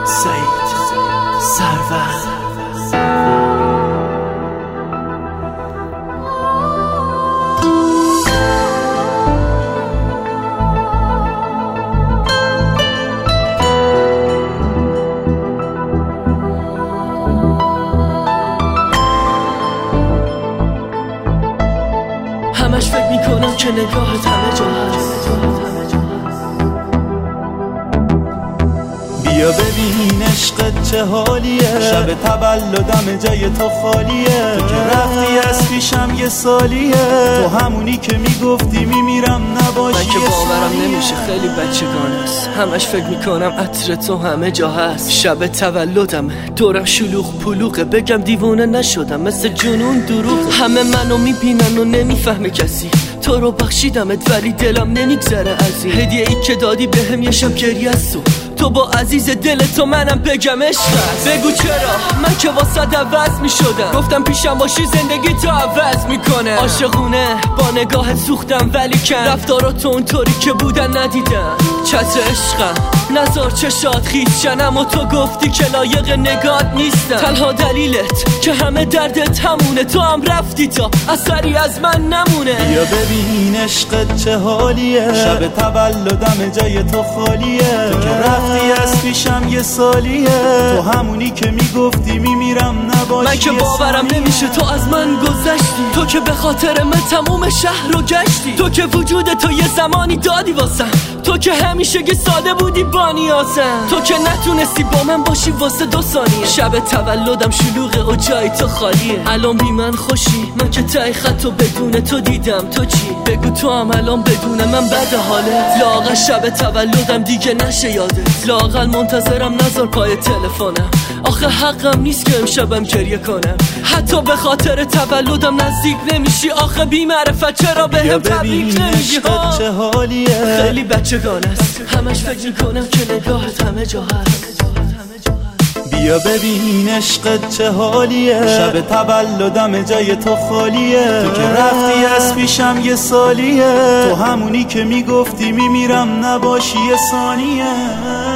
سعید سرور. همش فکر میکنم که نگاهت همه جا هست. بیا ببین عشقت چه حالیه، شب تولدم جای تو خالیه. تو که رفتی از پیشم یه سالیه، تو همونی که میگفتی میمیرم نباشی. من که باورم نمیشه خیلی بچگانه است. همش فکر میکنم عطر تو همه جا هست. شب تولدم دورم شلوغ پلوغه، بگم دیوانه نشدم مثل جنون دروغه. همه منو میبینن و نمیفهمه کسی، تو رو بخشیدمت ولی دلم نمیگذره از این هدیه ای که دادی بهم. یه شب گریه است تو با عزیز دل تو، منم بگم عشق است. بگو چرا من که واسه عوض میشدم، گفتم پیشم باشی زندگی تو عوض میکنه. عاشقونه با نگاهت سوختم ولی کن رفتاراتو اونطوری که بودن ندیدم. چتر عشقم نزار چشات خیس شنم و تو گفتی که لایق نگات نیستم. تنها دلیلت که همه دردت همونه، تو هم رفتی تا اثری از من نمونه. بیا ببین عشقت چه حالیه، شب تولدم جای تو خالیه. تو که رفتی از پیشم یه سالیه، تو همونی که میگفتی میمیرم نباشی. من که باورم نمیشه تو از من گذشتی، تو که به خاطر من تموم شهر رو گشتی. تو که وجود تو یه زمانی دادی واسم، تو که همیشه گه ساده بودی با نیازم. تو که نتونستی با من باشی واسه 2 ثانیه. شب تولدم شلوغه و جای تو خالیه. الان بی من خوشی؟ من که تای خطو بدون تو دیدم. تو چی؟ بگو تو هم الان بدون من بد حالت. لااقل شب تولدم دیگه نشه یادت، لااقل منتظرم نذار پای تلفنم. آخه حقم نیست که امشبم گریه کنم، حتی به خاطر تولدم نزدیک نمیشی. آخه بی معرفت چرا بهم تبریک نمیگی؟ چه حالیه، خیلی بچگانه است. همش فکر میکنم که نگاهت همه جا هست. بیا ببین عشقت چه حالیه، شب تولدم جای تو خالیه. تو که رفتی از پیشم یه سالیه، تو همونی که میگفتی میمیرم نباشی یه ثانیه.